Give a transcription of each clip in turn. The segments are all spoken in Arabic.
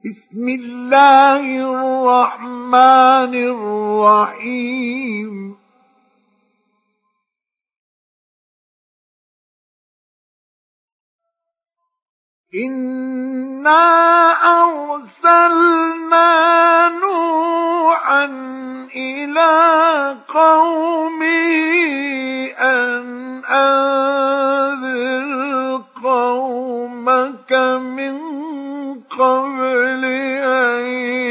بسم الله الرحمن الرحيم إنا أرسلنا نوحا إلى قومه أن أنذر قومك من قبل أن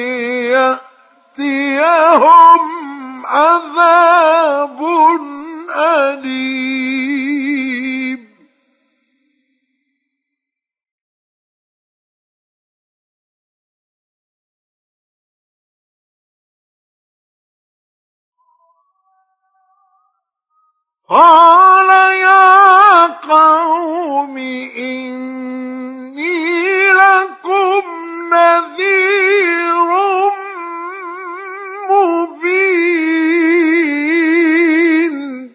يأتيهم عذاب أليم قال يا قوم إني لكم نذير مبين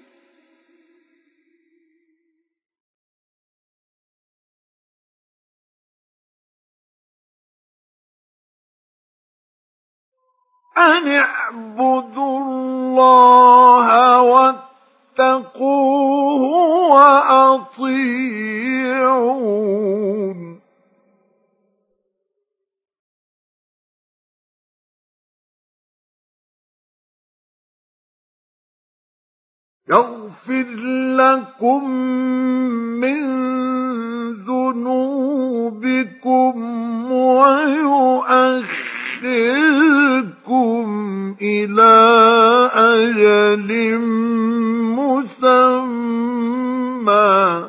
أن اعبدوا الله واتقوه وأطيعون يغفر لكم من ذنوبكم ويؤخركم إلى أجل مسمى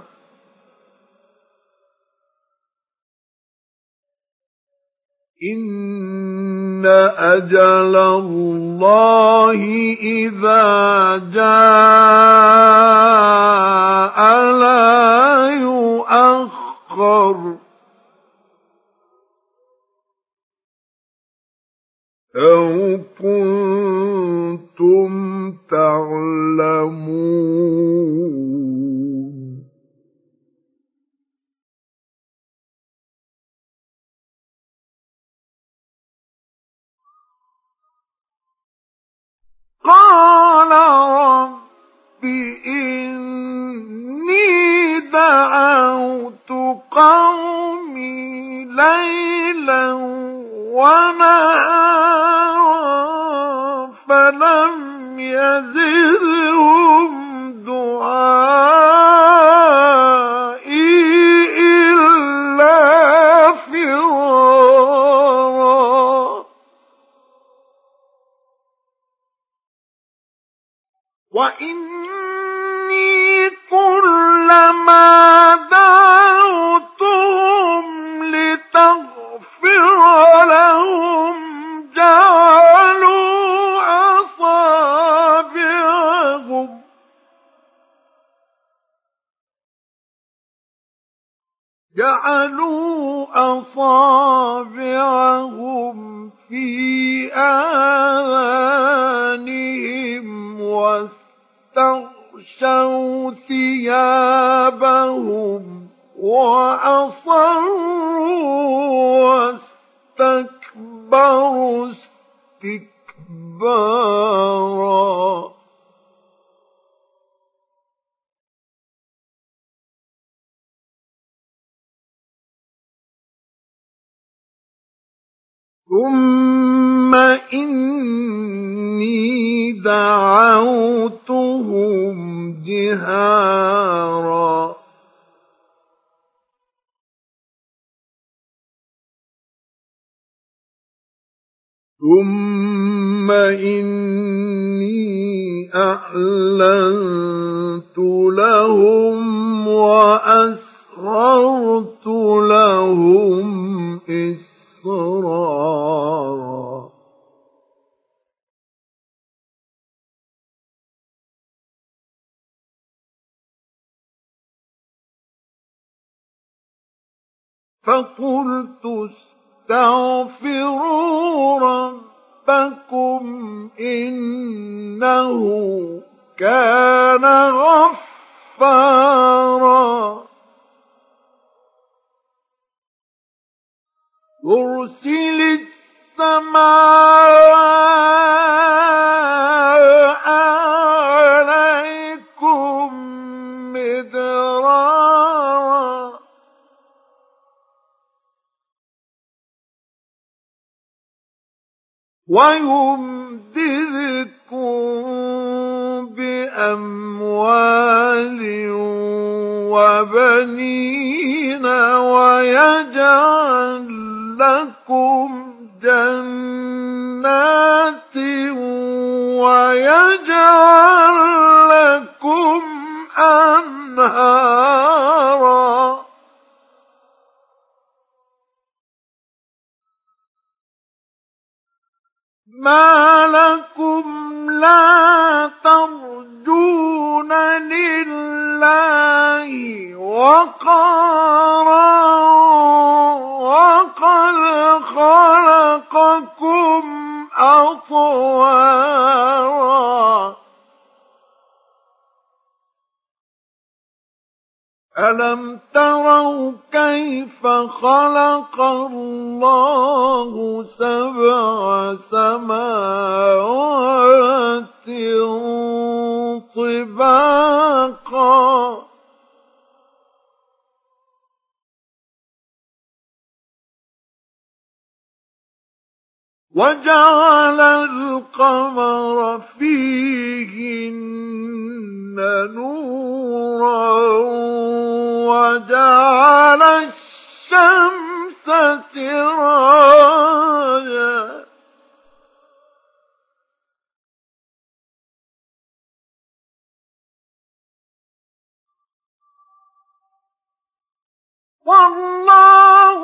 إن أجل الله إذا جاء لا يؤخر لو كنتم تعلمون قال رب إني دعوت قومي ليلا ونهارا فلم يزدهم دعائي إلا فرارا وإني كلما دعوتهم لتغفر لهم جعلوا أصابعهم في آذانهم واستغشوا ثيابهم وأصروا واستكبروا استكبارا ثم إني دعوتهم جهارا ثم إني أعلنت لهم وأسررت لهم إسرارا فقلت استغفروا ربكم إنه كان غفارا يرسل السماء عليكم مدرارا ويمددكم بأموال وبنين ويجعل لكم جنات ويجعل لكم أنهارا ما لكم لا ترجون لله وقارا وقد خلقكم أطوارا ألم تروا كيف خلق الله 7 سماوات طباقا وجعل القمر فيهن نورا وجعل الشمس سراجا والله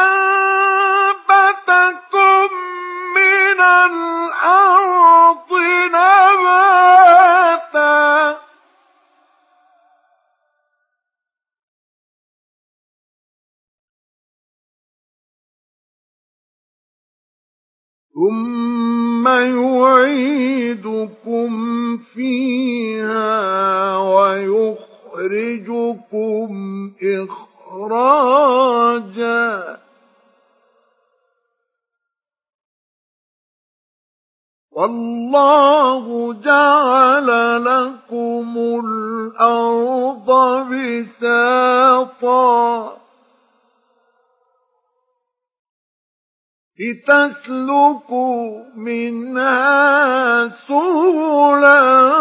أنبتكم من الأرض نباتا ثم يعيدكم فيها ويخرجكم إخراجا والله جعل لكم الأرض بساطا لتسلكوا منها سبلا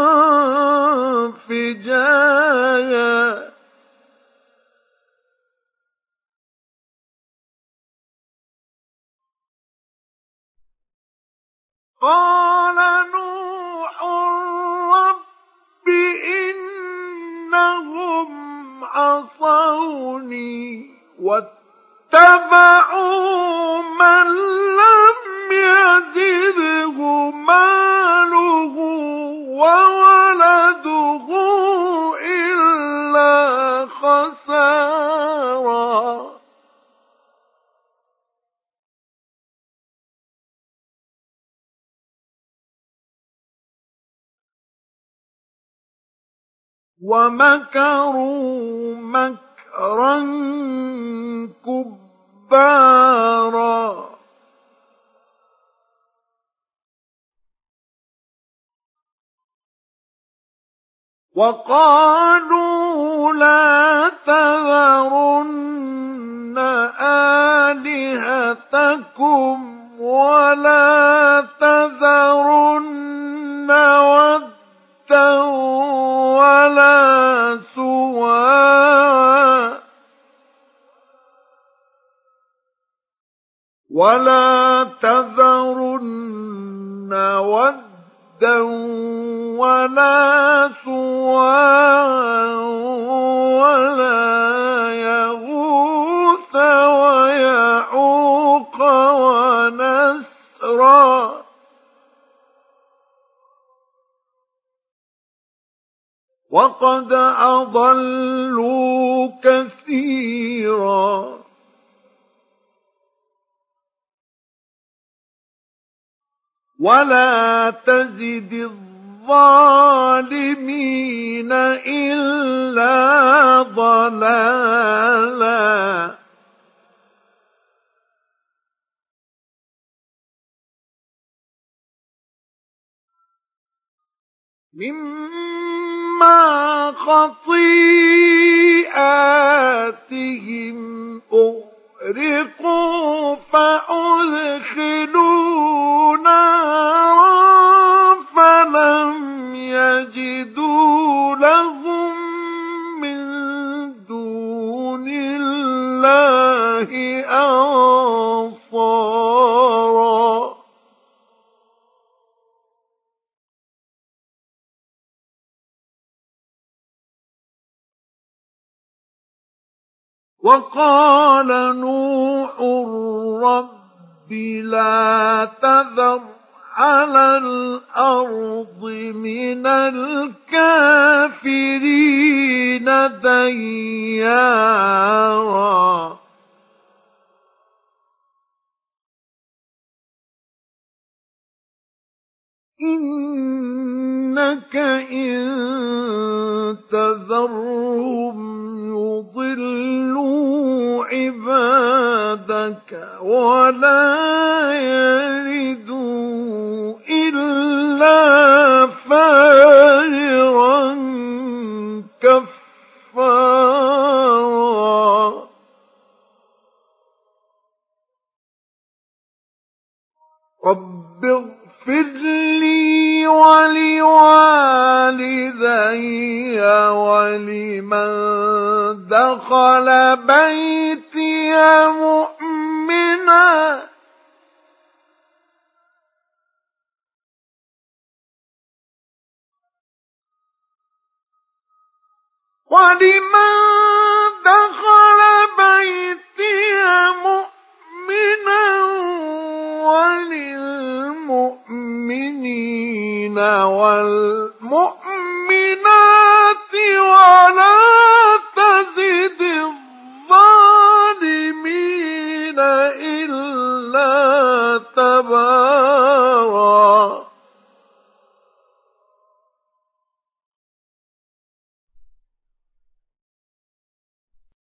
فجاجا قال نوح رب إنهم عصوني واتبعوا من لم يزده ماله وولده إلا خسارا ومكروا مكرا كبارا وقالوا لا تذرن آلهتكم ولا تذرن ودا ولا سواعا ولا تذرن ودا ولا سواعا ولا يغوث ويعوق ونسرا وقد أضلوا كثيرا ولا تزد الظالمين إلا ضلالا مما خطيئاتهم أغرقوا فأدخلوا نارا فلم يجدوا لهم من دون الله أنصارا. وقال نوح رب لا تذر على الأرض من الكافرين ديارا إنك إن تذرهم يضلوا عبادك ولا يلدوا إلا فاجرا كفارا. رب اغفر لي ولوالدي ولمن دخل بيتي مؤمنا وللمؤمنين والمؤمنات ولا تزد الظالمين إلا تبارا.